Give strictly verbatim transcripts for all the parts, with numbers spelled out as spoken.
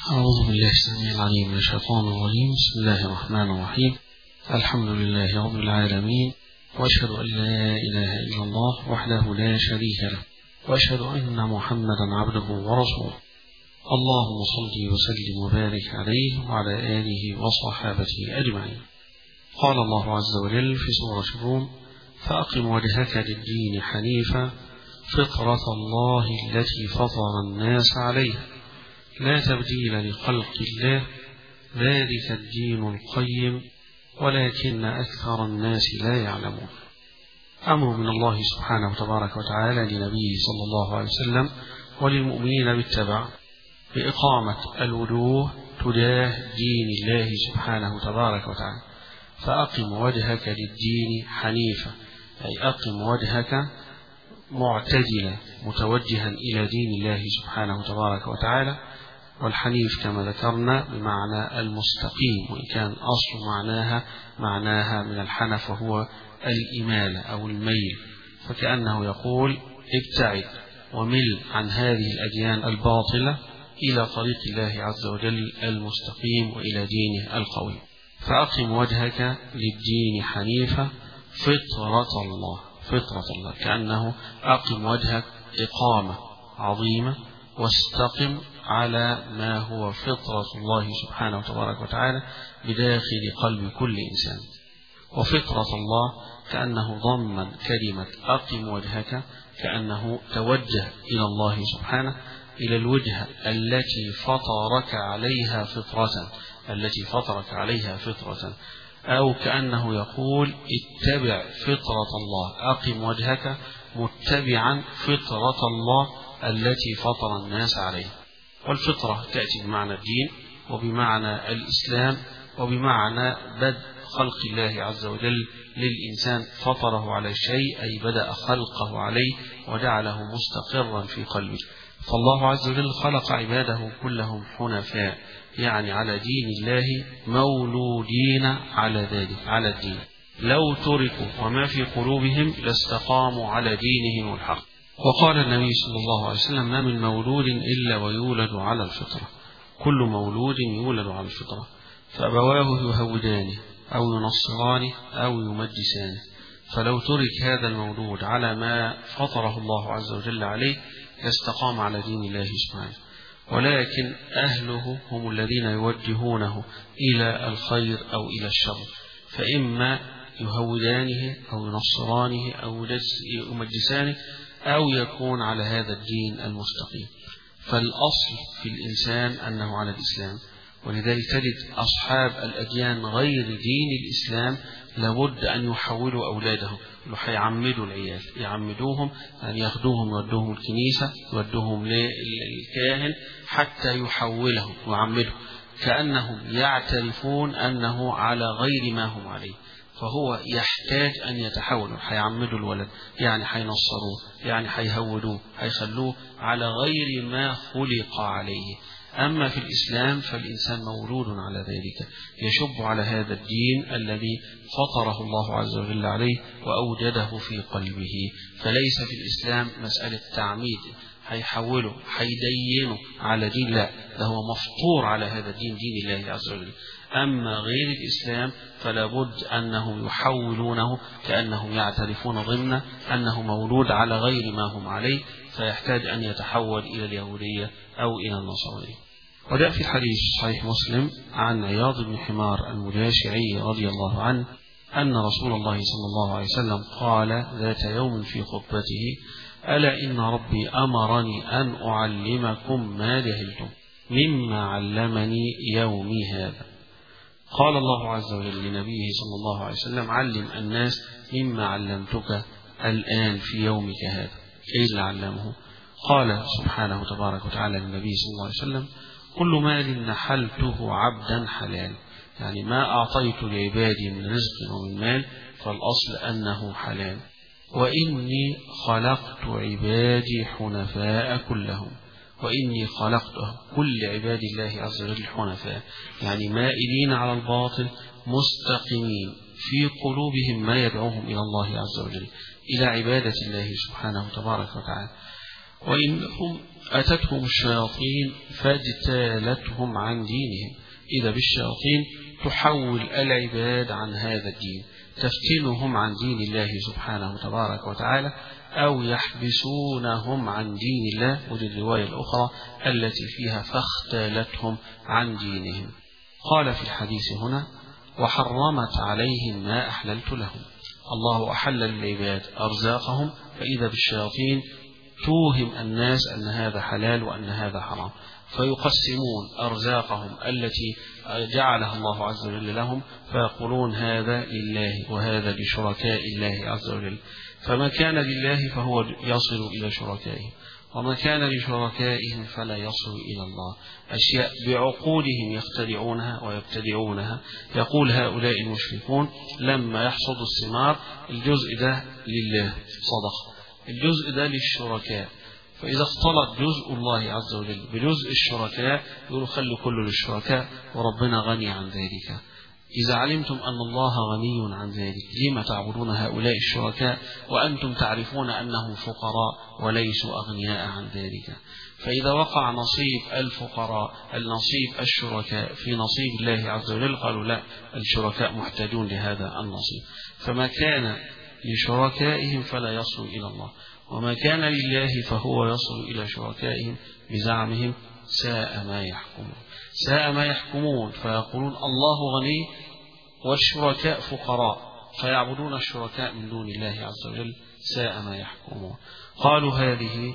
أعوذ بالله السميع العليم من الشيطان الرجيم. بسم الله الرحمن الرحيم. الحمد لله رب العالمين، وأشهد أن لا إله إلا الله وحده لا شريك له، وأشهد أن محمدا عبده ورسوله. اللهم صل وسلم وبارك عليه وعلى آله وصحابته أجمعين. قال الله عز وجل في سورة الروم: فأقم وجهك للدين حنيفا فطرة الله التي فطر الناس عليها لا تبديل لخلق الله ذلك الدين القيم ولكن أكثر الناس لا يعلمون. أمر من الله سبحانه وتبارك وتعالى لنبيه صلى الله عليه وسلم وللمؤمنين بالتبع بإقامة الوجوه تجاه دين الله سبحانه وتبارك وتعالى. فأقم وجهك للدين حنيفا، أي أقم وجهك معتدلا متوجها إلى دين الله سبحانه وتبارك وتعالى. والحنيف كما ذكرنا بمعنى المستقيم، وإن كان أصل معناها معناها من الحنف وهو الإمالة أو الميل، فكأنه يقول ابتعد ومل عن هذه الأديان الباطلة إلى طريق الله عز وجل المستقيم وإلى دينه القوي. فأقم وجهك للدين حنيفا فطرة الله، فطرة الله، كأنه أقم وجهك إقامة عظيمة واستقم على ما هو فطرة الله سبحانه وتبارك وتعالى بداخل قلب كل إنسان. وفطرة الله كأنه ضمن كلمة أقم وجهك، كأنه توجه إلى الله سبحانه، إلى الوجهة التي فطرك عليها فطرة التي فطرك عليها فطرة أو كأنه يقول اتبع فطرة الله، أقم وجهك متبعا فطرة الله التي فطر الناس عليها. والفطرة تأتي بمعنى الدين وبمعنى الإسلام وبمعنى بدء خلق الله عز وجل للإنسان، فطره على شيء أي بدأ خلقه عليه وجعله مستقرا في قلبه. فالله عز وجل خلق عباده كلهم حنفاء، يعني على دين الله مولودين على ذلك، على الدين. لو تركوا وما في قلوبهم لاستقاموا على دينهم الحق. وقال النبي صلى الله عليه وسلم: ما من مولود إلا ويولد على الفطرة، كل مولود يولد على الفطرة، فأبواه يهودانه أو ينصرانه أو يمجسانه. فلو ترك هذا المولود على ما فطره الله عز وجل عليه لاستقام على دين الله سبحانه، ولكن أهله هم الذين يوجهونه إلى الخير أو إلى الشر، فإما يهودانه أو ينصرانه أو يمجسانه أو يكون على هذا الدين المستقيم. فالأصل في الإنسان أنه على الإسلام، ولذلك تجد أصحاب الأديان غير دين الإسلام لابد أن يحولوا أولادهم، يعمدوا العيال، يعمدوهم أن ياخدوهم يودوهم الكنيسة، يودوهم للكاهن حتى يحولهم ويعمدهم، كأنهم يعترفون أنه على غير ما هم عليه. فهو يحتاج أن يتحولوا، هيعمدوا الولد يعني هينصروه، يعني هيهودوه، هيخلوه على غير ما خلق عليه. أما في الإسلام فالإنسان مولود على ذلك، يشب على هذا الدين الذي فطره الله عز وجل عليه وأوجده في قلبه. فليس في الإسلام مسألة تعميد هيحوله هيدينه على دين، لا، ده هو مفطور على هذا الدين، دين الله عز وجل. أما غير الإسلام فلا بد أنهم يحولونه، كأنهم يعترفون ضمن أنه مولود على غير ما هم عليه، فيحتاج أن يتحول إلى اليهودية أو إلى النصرانية. وجاء في حديث صحيح مسلم عن عياض بن حمار المجاشعي رضي الله عنه أن رسول الله صلى الله عليه وسلم قال ذات يوم في خطبته: ألا إن ربي أمرني أن أعلمكم ما جهلتم مما علمني يومي هذا. قال الله عز وجل لنبيه صلى الله عليه وسلم: علم الناس مما علمتك الآن في يومك هذا. إيه اللي علمه؟ قال سبحانه تبارك وتعالى للنبي صلى الله عليه وسلم: كل مال نحلته عبدا حلال، يعني ما أعطيت لعبادي من رزق ومن مال فالأصل أنه حلال. وإني خلقت عبادي حنفاء كلهم، وإني خلقته كل عباد الله عز وجل حنفاء، يعني مائلين على الباطل مستقيمين في قلوبهم ما يدعوهم إلى الله عز وجل، إلى عبادة الله سبحانه تبارك وتعالى. وإنهم أتتهم الشياطين فاجتالتهم عن دينهم. إذا بالشياطين تحول العباد عن هذا الدين، تفتنهم عن دين الله سبحانه تبارك وتعالى، أو يحبسونهم عن دين الله. ودي الرواية الأخرى التي فيها فاختالتهم عن دينهم. قال في الحديث هنا: وحرمت عليهم ما أحللت لهم. الله أحل للعباد أرزاقهم، فإذا بالشياطين توهم الناس أن هذا حلال وأن هذا حرام، فيقسمون أرزاقهم التي جعلها الله عز وجل لهم، فيقولون هذا لله وهذا لشركاء الله عز وجل. فما كان لله فهو يصل إلى شركائه، وما كان لشركائهم فلا يصل إلى الله. أشياء بعقولهم يخترعونها ويبتدعونها. يقول هؤلاء المشركون لما يحصد الثمار الجزء ده لله صدقة، الجزء ده للشركاء، فإذا اختلط جزء الله عز وجل بجزء الشركاء يقولوا خلوا كله للشركاء وربنا غني عن ذلك. إذا علمتم أن الله غني عن ذلك لما تعبدون هؤلاء الشركاء وأنتم تعرفون أنهم فقراء وليسوا أغنياء عن ذلك؟ فإذا وقع نصيب الفقراء النصيب الشركاء في نصيب الله عز وجل قالوا لا، الشركاء محتاجون لهذا النصيب. فما كان لشركائهم فلا يصل إلى الله، وما كان لله فهو يصل إلى شركائهم بزعمهم. ساء ما يحكمون، ساء ما يحكمون. فيقولون الله غني والشركاء فقراء، فيعبدون الشركاء من دون الله عز وجل. ساء ما يحكمون. قالوا هذه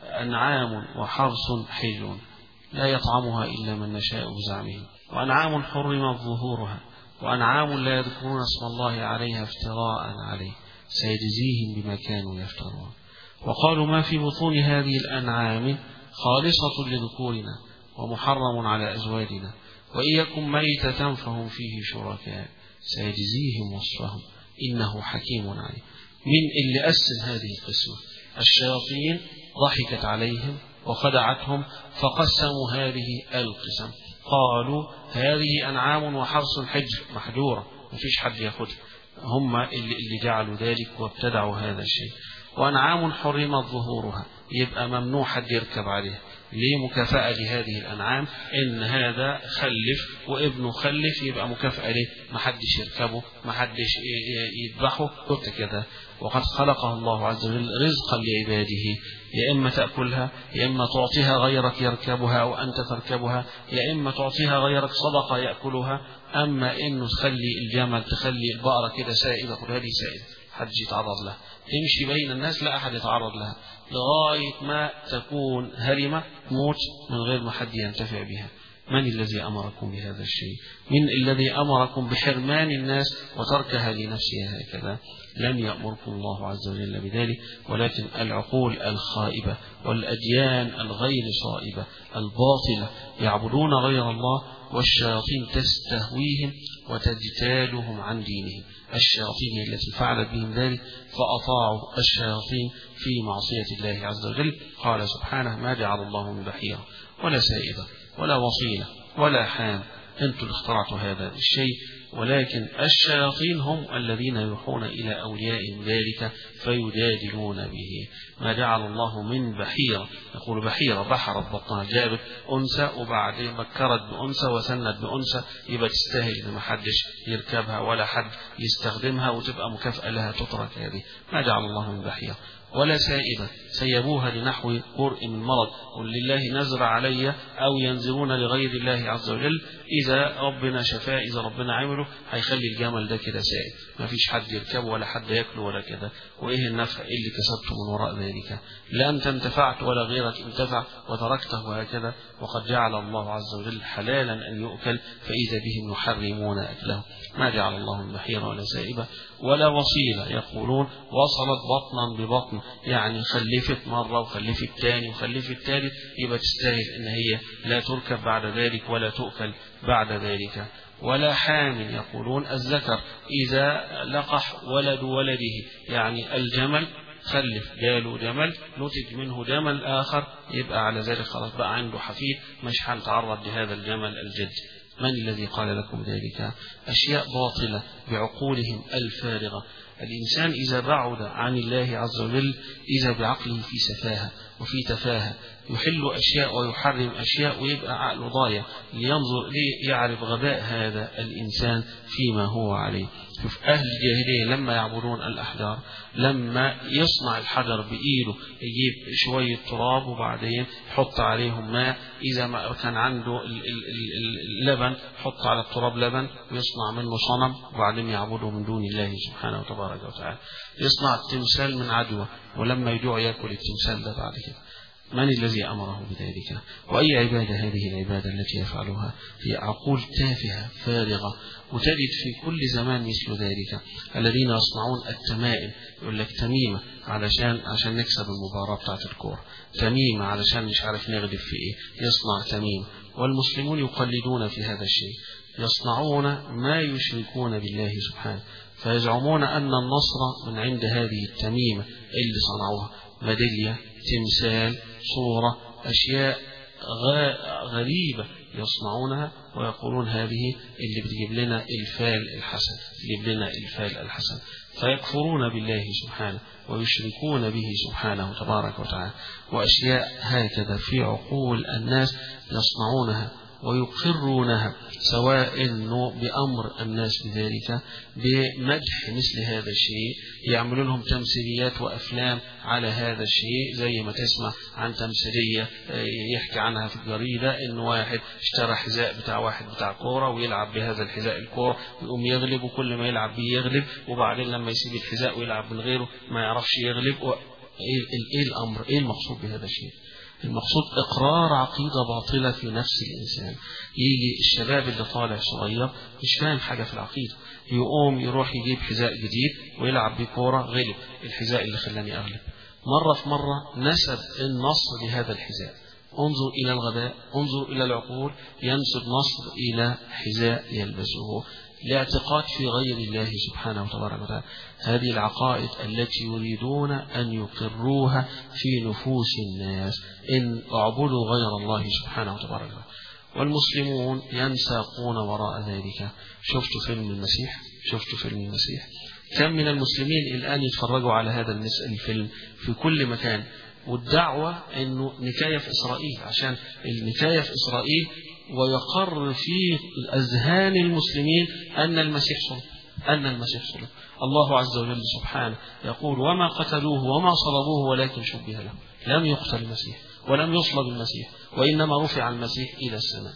أنعام وحرث حجر لا يطعمها إلا من نشاء بزعمهم، وأنعام حرمت ظهورها، وأنعام لا يذكرون اسم الله عليها افتراء عليه، سيجزيهم بما كانوا يفترون. وقالوا ما في بطون هذه الأنعام خالصة لذكورنا ومحرم على أزواجنا، وإن يكن ميتة فهم فيه شركاء، سيجزيهم وصفهم إنه حكيم عليم. من اللي أسس هذه القسمة؟ الشياطين ضحكت عليهم وخدعتهم فقسموا هذه القسم. قالوا هذه أنعام وحرث حجر محجورة مفيش حد يأخذها، هم اللي, اللي جعلوا ذلك وابتدعوا هذا الشيء. وأنعام حرمت ظهورها، يبقى ممنوع حد يركب عليها. ليه؟ مكافأة لهذه الأنعام، إن هذا خلف وابنه خلف يبقى مكافأة ليه، ما حدش يركبه ما حدش يذبحه قلت كده. وقد خلقه الله عز وجل رزقا لعباده، يا إما تأكلها يا إما تعطيها غيرك يركبها أو أنت تركبها، يا إما تعطيها غيرك صدقة يأكلها. أما إنه تخلي الجمل تخلي البقرة كده سائبة، كل هذه سائبة حد يتعرض لها، تمشي بين الناس لا أحد يتعرض لها لغاية ما تكون هرمة موت من غير ما حد ينتفع بها. من الذي أمركم بهذا الشيء؟ من الذي أمركم بحرمان الناس وتركها لنفسها هكذا؟ لم يأمركم الله عز وجل بذلك، ولكن العقول الخائبة والأديان الغير صائبة الباطلة يعبدون غير الله، والشياطين تستهويهم وتجتالهم عن دينهم. الشياطين التي فعلت بهم ذلك فأطاعوا الشياطين في معصية الله عز وجل. قال سبحانه ما جعل الله من بحيرة ولا سائبة ولا وصيلة ولا حام، أنتم اللي اخترعتوا هذا الشيء، ولكن الشياطين هم الذين يوحون إلى أوليائهم ذلك فيجادلون به. ما جعل الله من بحيرة، يقول بحيرة بحرت بطنها جابت أنثى وبعدين بكرت بأنثى وسنت بأنثى، يبقى تستاهل إن ما حدش يركبها ولا حد يستخدمها وتبقى مكافأة لها تترك. هذه ما جعل الله من بحيرة ولا سائبة، سيبوها لنحو قرء من مرض، قل لله نزر علي أو ينزرون لغير الله عز وجل. إذا ربنا شفاء إذا ربنا عمله هيخلي الجمل ده كده سائب، ما فيش حد يركبه ولا حد يأكله ولا كده. وإيه النفع اللي كسبته من وراء ذلك؟ لا أنت انتفعت ولا غيرك انتفع وتركته هكذا. وقد جعل الله عز وجل حلالا أن يؤكل فإذا بهم يحرمون أكله. ما جعل الله من بحيرة ولا سائبة ولا وصيلة، يقولون وصلت بطنا ببطن، يعني خلفت مرة وخلفت تاني وخلفت تالت، يبقى تستاهل إن هي لا تركب بعد ذلك ولا تؤكل بعد ذلك. ولا حامل، يقولون الذكر إذا لقح ولد ولده، يعني الجمل خلف جاله جمل نتج منه جمل آخر، يبقى على ذلك خلاص بقى عنده حفيد مش هنتعرض لهذا الجمل الجد. من الذي قال لكم ذلك؟ أشياء باطلة بعقولهم الفارغة. الإنسان إذا بعد عن الله عز وجل إذا بعقله في سفاهة وفي تفاهة، يحل أشياء ويحرم أشياء ويبقى عقله ضايع، لينظر ليه يعرف غباء هذا الإنسان فيما هو عليه. شوف أهل الجاهلية لما يعبدون الأحجار، لما يصنع الحجر بإيده، يجيب شوية تراب وبعدين يحط عليهم ماء، إذا ما كان عنده اللبن يحط على التراب لبن ويصنع منه صنم وبعدين يعبده من دون الله سبحانه وتبارك وتعالى. يصنع التمثال من عجوة ولما يجوع يأكل التمثال ده بعد كده. من الذي أمره بذلك؟ وأي عبادة هذه العبادة التي يفعلها؟ هي عقول تافهة فارغة، وتجد في كل زمان مثل ذلك الذين يصنعون التمائم. يقول لك تميمة علشان عشان نكسب المباراة بتاعت الكورة، تميمة علشان مش عارف نغلب في إيه، يصنع تميمة. والمسلمون يقلدون في هذا الشيء، يصنعون ما يشركون بالله سبحانه، فيزعمون أن النصر من عند هذه التميمة اللي صنعوها، ميدالية، تمثال، صورة، أشياء غريبة يصنعونها ويقولون هذه اللي بتجيب لنا الفال الحسن، تجيب لنا الفال الحسن. فيكفرون بالله سبحانه ويشركون به سبحانه تبارك وتعالى. وأشياء هكذا في عقول الناس يصنعونها ويقرونها، سواء إنه بأمر الناس بذلك، بمدح مثل هذا الشيء، يعملون لهم تمثيليات وأفلام على هذا الشيء، زي ما تسمع عن تمثيلية يحكي عنها في الجريدة إن واحد اشترى حذاء بتاع واحد بتاع كورة ويلعب بهذا الحذاء الكورة ويقوم يغلب، وكل ما يلعب بيه يغلب، وبعدين لما يسيب الحذاء ويلعب من غيره ما يعرفش يغلب. إيه الأمر؟ إيه المقصود بهذا الشيء؟ المقصود إقرار عقيدة باطلة في نفس الإنسان. يجي الشباب اللي طالع صغير مش فاهم حاجة في العقيدة، يقوم يروح يجيب حذاء جديد ويلعب بكورة، غلب الحذاء اللي خلاني أغلب. مرة في مرة نسب النصر لهذا الحذاء. انظر إلى الغباء، انظر إلى العقول، ينسب نصر إلى حذاء يلبسه لاعتقاد في غير الله سبحانه وتبارك وتعالى. هذه العقائد التي يريدون أن يقروها في نفوس الناس، إن اعبدوا غير الله سبحانه وتبارك وتعالى. والمسلمون ينساقون وراء ذلك. شفتوا فيلم المسيح؟ شفتوا فيلم المسيح؟ كم من المسلمين الآن يتفرجوا على هذا الفيلم في كل مكان، والدعوة أنه نكاية في إسرائيل، عشان النكاية في إسرائيل ويقر في أذهان المسلمين أن المسيح صلب، أن المسيح صلب. الله عز وجل سبحانه يقول: وما قتلوه وما صلبوه ولكن شبه له. لم يقتل المسيح ولم يصلب المسيح، وإنما رفع المسيح إلى السماء.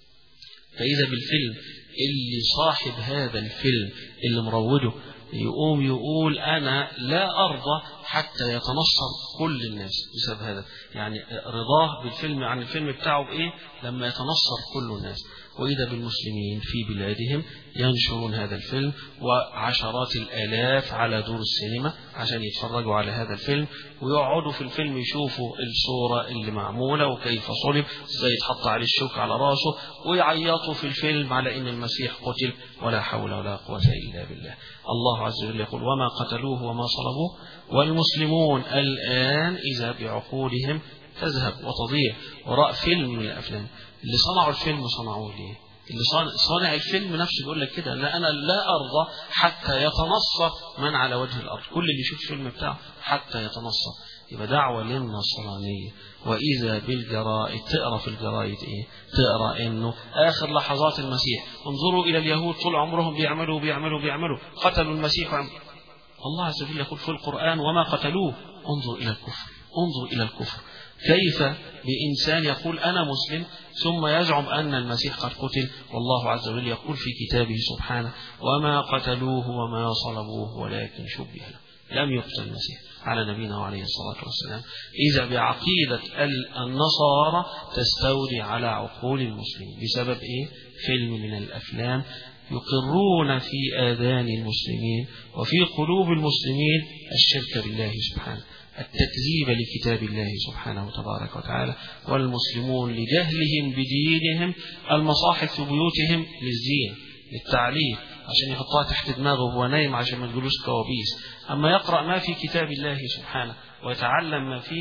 فإذا بالفيلم اللي صاحب هذا الفيلم اللي مروده يقوم يقول أنا لا أرضى حتى يتنصر كل الناس بسبب هذا، يعني رضاه بالفيلم عن الفيلم بتاعه بإيه؟ لما يتنصر كل الناس. وإذا بالمسلمين في بلادهم ينشرون هذا الفيلم، وعشرات الآلاف على دور السينما عشان يتفرجوا على هذا الفيلم، ويقعدوا في الفيلم يشوفوا الصورة اللي معمولة وكيف صلب، ازاي يتحط عليه الشوك على راسه، ويعيطوا في الفيلم على إن المسيح قتل، ولا حول ولا قوة إلا بالله. الله عز وجل يقول: وما قتلوه وما صلبوه. والمسلمون الآن إذا بعقولهم تذهب وتضيع وراء فيلم من الأفلام. اللي صنعوا الفيلم صنعوه ليه؟ اللي صانع الفيلم نفسه يقول لك كده: لا، أنا لا أرضى حتى يتنصر من على وجه الأرض، كل اللي يشوف الفيلم بتاعه حتى يتنصر. يبقى دعوة للنصرانية. وإذا بالجرائد، تقرأ في الجرائد إيه؟ تقرأ إنه آخر لحظات المسيح، انظروا إلى اليهود طول عمرهم بيعملوا بيعملوا بيعملوا قتلوا المسيح وعملوا. الله عز وجل يقول في القرآن: وما قتلوه. انظر إلى الكفر، انظر إلى الكفر. كيف بإنسان يقول أنا مسلم ثم يزعم أن المسيح قد قتل؟ والله عز وجل يقول في كتابه سبحانه: وما قتلوه وما صلبوه ولكن شبه له. لم يقتل المسيح على نبينا وعليه الصلاة والسلام. إذا بعقيدة النصارى تستولي على عقول المسلمين بسبب إيه؟ فيلم من الأفلام يقرون في آذان المسلمين وفي قلوب المسلمين الشرك بالله سبحانه، التكذيب لكتاب الله سبحانه وتبارك وتعالى. والمسلمون لجهلهم بدينهم المصاحف في بيوتهم للزين، للتعليم، عشان يحطها تحت دماغه وهو نايم عشان ما تجلوش كوابيس. أما يقرأ ما في كتاب الله سبحانه ويتعلم ما فيه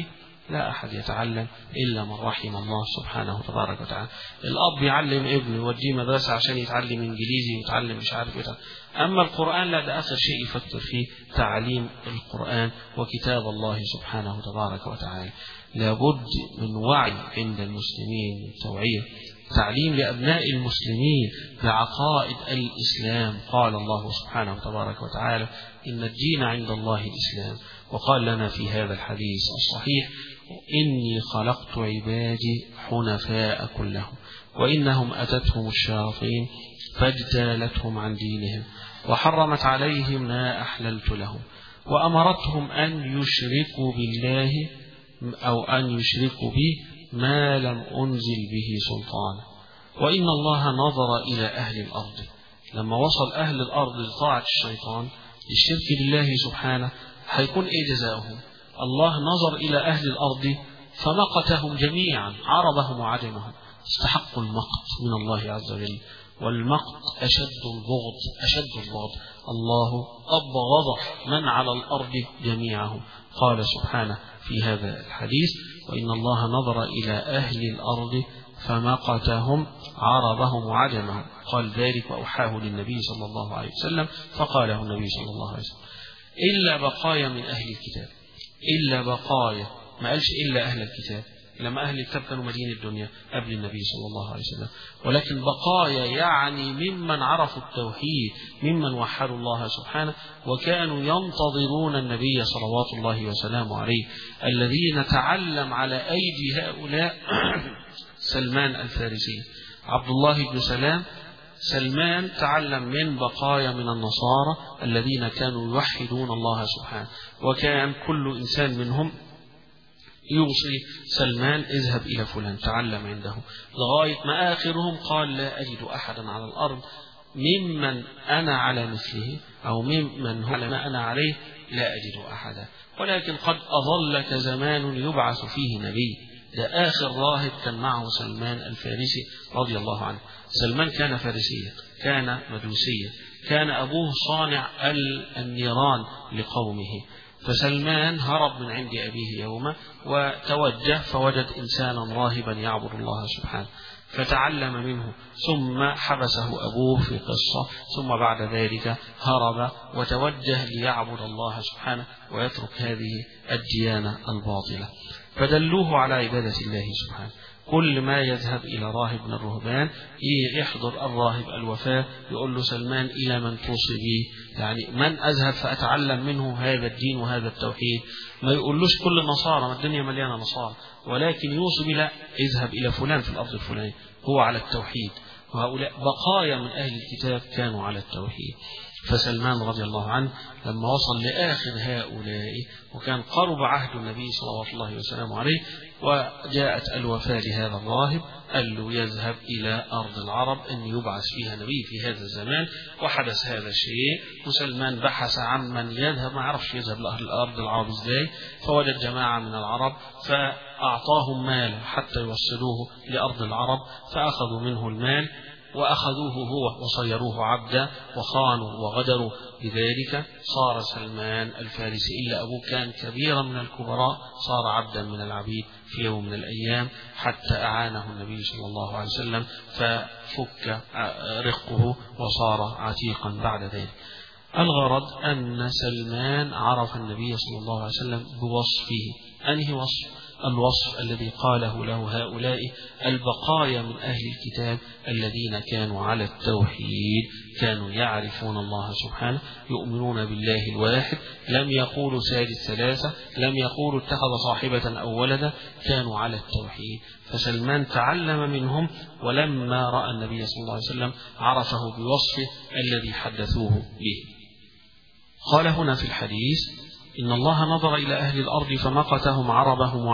لا أحد يتعلم إلا من رحم الله سبحانه تبارك وتعالى. الأب يعلم ابنه يوديه مدرسة عشان يتعلم إنجليزي ويتعلم مش عارف إيه. أما القرآن لا، ده آخر شيء يفكر فيه تعليم القرآن وكتاب الله سبحانه تبارك وتعالى. لابد من وعي عند المسلمين، توعية، تعليم لأبناء المسلمين بعقائد الإسلام. قال الله سبحانه تبارك وتعالى: إن الدين عند الله الإسلام. وقال لنا في هذا الحديث الصحيح: إني خلقت عبادي حنفاء كلهم وإنهم أتتهم الشياطين فاجتالتهم عن دينهم وحرمت عليهم ما أحللت لهم وأمرتهم أن يشركوا بالله أو أن يشركوا به ما لم أنزل به سلطانا وإن الله نظر إلى أهل الأرض. لما وصل أهل الأرض لطاعة الشيطان للشرك بالله سبحانه هيكون إيه جزاؤهم؟ الله نظر إلى أهل الأرض فمقتهم جميعا، عربهم وعجمهم، استحقوا المقت من الله عز وجل، والمقت أشد البغض أشد البغض. الله أبغض من على الأرض جميعهم. قال سبحانه في هذا الحديث: وإن الله نظر إلى أهل الأرض فمقتهم عربهم وعجمهم. قال ذلك وأوحاه للنبي صلى الله عليه وسلم، فقاله النبي صلى الله عليه وسلم: إلا بقايا من أهل الكتاب. إلا بقايا، ما قالش إلا أهل الكتاب، لما أهل الكتاب كانوا مدين الدنيا قبل النبي صلى الله عليه وسلم، ولكن بقايا يعني ممن عرفوا التوحيد، ممن وحدوا الله سبحانه وكانوا ينتظرون النبي صلوات الله وسلامه عليه، الذين تعلم على أيدي هؤلاء سلمان الفارسي، عبد الله بن سلام. سلمان تعلم من بقايا من النصارى الذين كانوا يوحدون الله سبحانه، وكان كل إنسان منهم يوصي سلمان: اذهب إلى فلان تعلم عنده، لغاية ما آخرهم قال: لا أجد أحدا على الأرض ممن أنا على مثله أو ممن هو على ما أنا عليه، لا أجد أحدا. ولكن قد أظلك زمان يبعث فيه نبي. ده آخر راهب كان معه سلمان الفارسي رضي الله عنه. سلمان كان فارسيا، كان مجوسيا، كان أبوه صانع النيران لقومه. فسلمان هرب من عند أبيه يوما وتوجه فوجد إنسانا راهبا يعبد الله سبحانه، فتعلم منه، ثم حبسه أبوه في قصة، ثم بعد ذلك هرب وتوجه ليعبد الله سبحانه ويترك هذه الديانة الباطلة. فدلوه على عبادة الله سبحانه. كل ما يذهب إلى راهب من الرهبان يحضر الراهب الوفاة يقول له: سلمان إلى من توصي به؟ يعني من أذهب فأتعلم منه هذا الدين وهذا التوحيد؟ ما يقولوش كل النصارى، ما الدنيا مليانة نصارى، ولكن يوصي به: لا، اذهب إلى فلان في الأرض الفلانية هو على التوحيد. وهؤلاء بقايا من أهل الكتاب كانوا على التوحيد. فسلمان رضي الله عنه لما وصل لآخر هؤلاء وكان قرب عهد النبي صلى الله عليه وسلم عليه وجاءت الوفاة لهذا الراهب، قال له: يذهب إلى أرض العرب أن يبعث فيها نبي في هذا الزمان. وحدث هذا الشيء، وسلمان بحث عن من يذهب، ما عرفش يذهب لأهل الأرض العرب إزاي، فوجد جماعة من العرب فأعطاهم مال حتى يوصلوه لأرض العرب، فأخذوا منه المال وأخذوه هو وصيروه عبدا وخانوا وغدروا. بذلك صار سلمان الفارسي، إلا أبوه كان كبيرا من الكبراء، صار عبدا من العبيد في يوم من الأيام، حتى أعانه النبي صلى الله عليه وسلم ففك رقه وصار عتيقا بعد ذلك. الغرض أن سلمان عرف النبي صلى الله عليه وسلم بوصفه. أنهي وصف؟ الوصف الذي قاله له هؤلاء البقايا من أهل الكتاب الذين كانوا على التوحيد، كانوا يعرفون الله سبحانه، يؤمنون بالله الواحد، لم يقولوا ثالث ثلاثة، لم يقولوا اتخذ صاحبة أو ولدا، كانوا على التوحيد. فسلمان تعلم منهم، ولما رأى النبي صلى الله عليه وسلم عرفه بوصفه الذي حدثوه به. قال هنا في الحديث: إن الله نظر إلى أهل الأرض فمقتهم عربهم